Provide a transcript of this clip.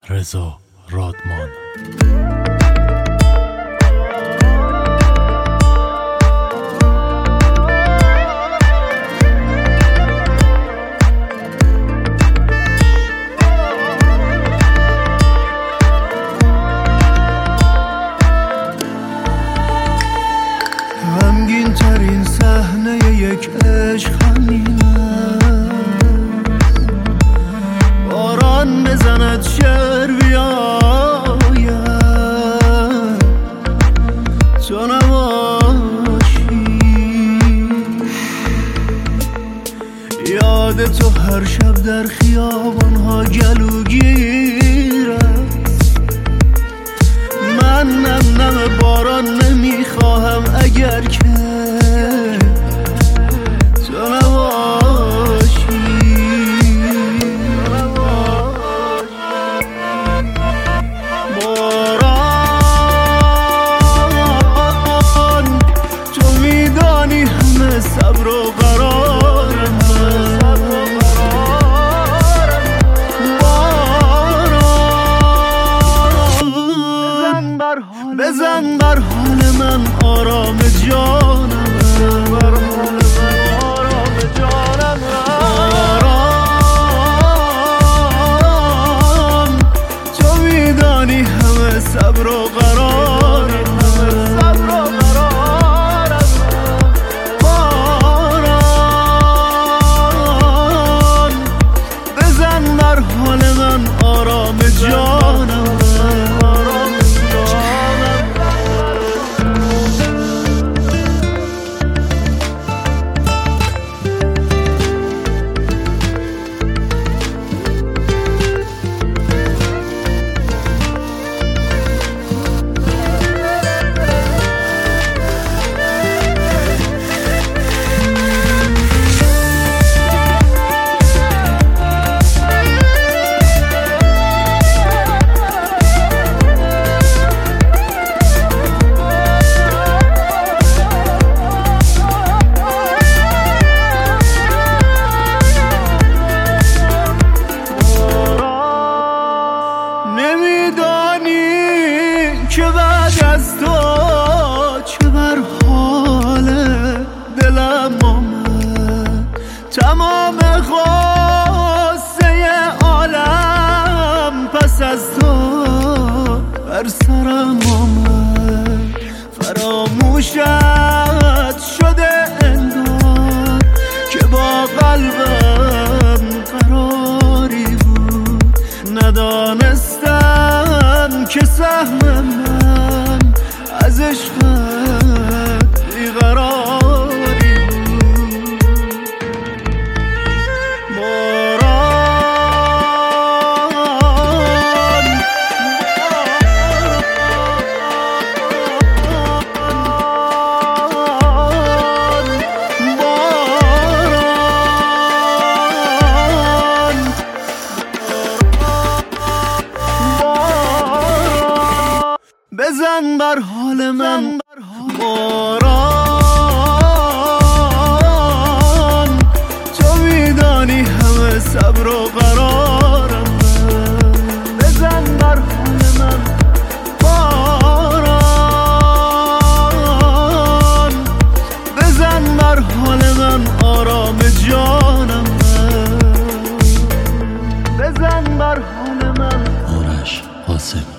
رضا رادمان. غمگین ترین صحنه یک عشق همینه، باران بزند شعر بیاید تو نباشی، یاد تو هر شب در خیابانها گلوگیر است. من نم باران نمیخواهم اگر که تو نباشی. باران تو میدانی همه صبر و قرارم، بزن بر حال من آرام جانم، باران تو میدانی همه صبر و قرارم، باران بزن بر حال من آرام جانم. که بعد از تو چه بر حال دلم آمد، تمام غصه عالم پس از تو بر سرم آمد. فراموشت شده انگار که با قلبم قراری بود، ندانستم که سهم من از عشقت بیقراری بود. بزن بر حال من باران تو میدانی همه صبر و قرارم، بزن بر حال من باران بزن بر حال من آرام جانم، بزن بر حال من. آرش قاسم.